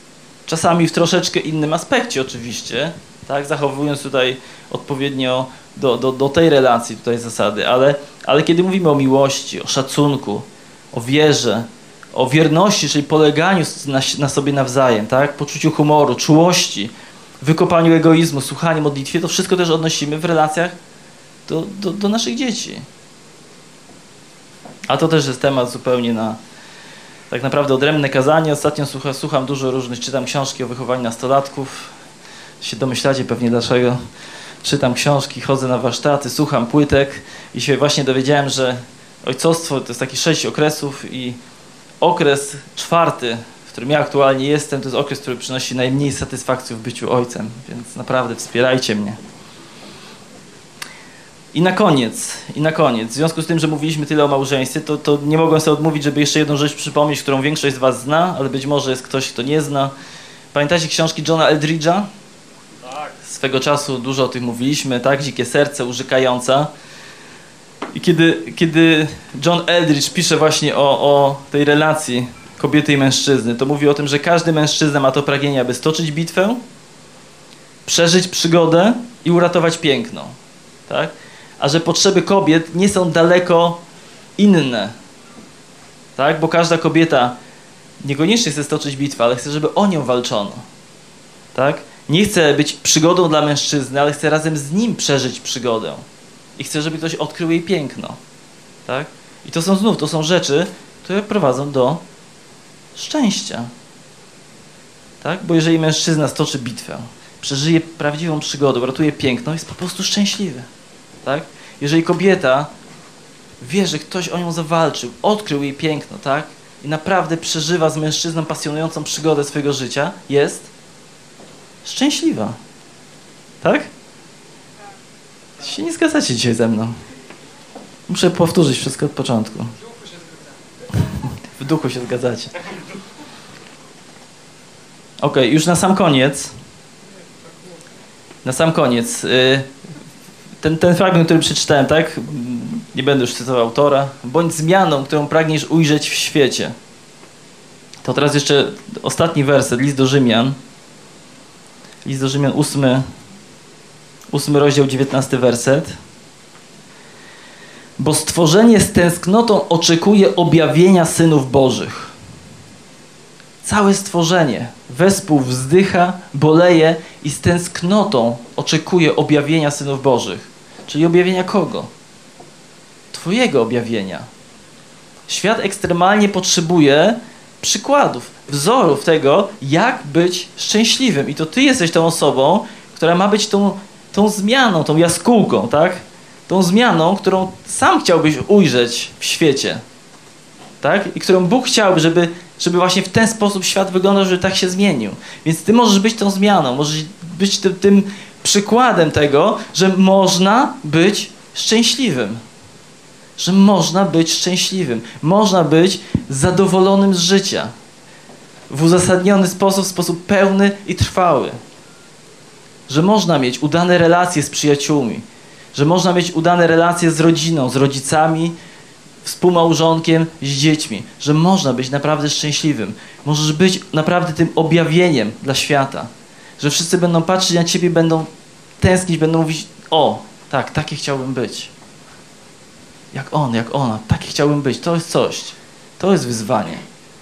Czasami w troszeczkę innym aspekcie oczywiście, tak? Zachowując tutaj odpowiednio do, do, do tej relacji tutaj zasady, ale, ale kiedy mówimy o miłości, o szacunku, o wierze, o wierności, czyli poleganiu na, na sobie nawzajem, tak? Poczuciu humoru, czułości, wykopaniu egoizmu, słuchaniu, modlitwie, to wszystko też odnosimy w relacjach do, do, do naszych dzieci. A to też jest temat zupełnie na tak naprawdę odrębne kazanie. Ostatnio słucha, słucham dużo różnych, czytam książki o wychowaniu nastolatków. Się domyślacie pewnie dlaczego. Czytam książki, chodzę na warsztaty, słucham płytek i się właśnie dowiedziałem, że ojcostwo to jest taki sześć okresów i okres czwarty, w którym ja aktualnie jestem, to jest okres, który przynosi najmniej satysfakcji w byciu ojcem, więc naprawdę wspierajcie mnie. I na koniec, i na koniec, w związku z tym, że mówiliśmy tyle o małżeństwie, to, to nie mogłem sobie odmówić, żeby jeszcze jedną rzecz przypomnieć, którą większość z was zna, ale być może jest ktoś, kto nie zna. Pamiętacie książki Johna Eldridge'a? Tak. Swego czasu dużo o tych mówiliśmy, tak? Dzikie serce, Urzekająca. I kiedy, kiedy John Eldridge pisze właśnie o, o tej relacji kobiety i mężczyzny, to mówi o tym, że każdy mężczyzna ma to pragnienie, aby stoczyć bitwę, przeżyć przygodę i uratować piękno, tak? A że potrzeby kobiet nie są daleko inne, tak? Bo każda kobieta niekoniecznie chce stoczyć bitwę, ale chce, żeby o nią walczono, tak? Nie chce być przygodą dla mężczyzny, ale chce razem z nim przeżyć przygodę i chce, żeby ktoś odkrył jej piękno, tak? I to są znów, to są rzeczy, które prowadzą do szczęścia, tak? Bo jeżeli mężczyzna stoczy bitwę, przeżyje prawdziwą przygodę, uratuje piękno, jest po prostu szczęśliwy. Tak? Jeżeli kobieta wie, że ktoś o nią zawalczył, odkrył jej piękno, tak? I naprawdę przeżywa z mężczyzną pasjonującą przygodę swojego życia, jest szczęśliwa. Tak? Się nie zgadzacie dzisiaj ze mną. Muszę powtórzyć wszystko od początku. W duchu się zgadzacie. Ok, już na sam koniec. Na sam koniec. Yy, Ten, ten fragment, który przeczytałem, tak? Nie będę już cytował autora. Bądź zmianą, którą pragniesz ujrzeć w świecie. To teraz jeszcze ostatni werset, list do Rzymian. List do Rzymian, ósmy, ósmy rozdział, dziewiętnasty werset. Bo stworzenie z tęsknotą oczekuje objawienia synów Bożych. Całe stworzenie wespół wzdycha, boleje i z tęsknotą oczekuje objawienia synów Bożych. Czyli objawienia kogo? Twojego objawienia. Świat ekstremalnie potrzebuje przykładów, wzorów tego, jak być szczęśliwym. I to ty jesteś tą osobą, która ma być tą, tą zmianą, tą jaskółką, tak? Tą zmianą, którą sam chciałbyś ujrzeć w świecie. Tak? I którą Bóg chciałby, żeby, żeby właśnie w ten sposób świat wyglądał, żeby tak się zmienił. Więc ty możesz być tą zmianą, możesz być tym, tym przykładem tego, że można być szczęśliwym. Że można być szczęśliwym. Można być zadowolonym z życia. W uzasadniony sposób, w sposób pełny i trwały. Że można mieć udane relacje z przyjaciółmi. Że można mieć udane relacje z rodziną, z rodzicami, współmałżonkiem, z dziećmi. Że można być naprawdę szczęśliwym. Możesz być naprawdę tym objawieniem dla świata. Że wszyscy będą patrzeć na ciebie, będą tęsknić, będą mówić: o, tak, taki chciałbym być. Jak on, jak ona, taki chciałbym być. To jest coś. To jest wyzwanie.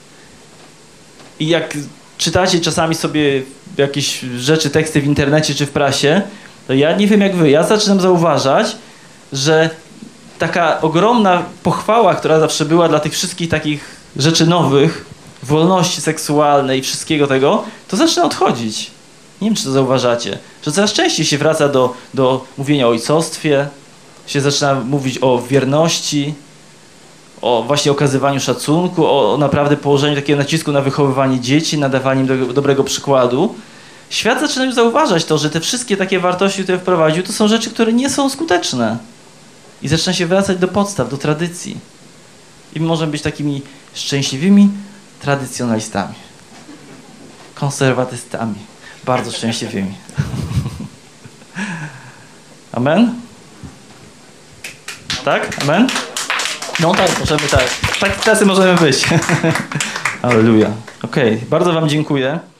I jak czytacie czasami sobie jakieś rzeczy, teksty w internecie czy w prasie, to ja nie wiem jak wy, ja zaczynam zauważać, że taka ogromna pochwała, która zawsze była dla tych wszystkich takich rzeczy nowych, wolności seksualnej i wszystkiego tego, to zaczyna odchodzić. Nie wiem, czy to zauważacie, że coraz częściej się wraca do, do mówienia o ojcostwie, się zaczyna mówić o wierności, o właśnie okazywaniu szacunku, o, o naprawdę położeniu takiego nacisku na wychowywanie dzieci, na dawanie do, dobrego przykładu. Świat zaczyna już zauważać to, że te wszystkie takie wartości, które wprowadził, to są rzeczy, które nie są skuteczne. I zaczyna się wracać do podstaw, do tradycji. I my możemy być takimi szczęśliwymi tradycjonalistami. Konserwatystami. Bardzo szczęśliwymi. Amen? Tak? Amen? No tak, możemy tak. Tak tacy możemy być. Alleluja. Okej, okay. Bardzo wam dziękuję.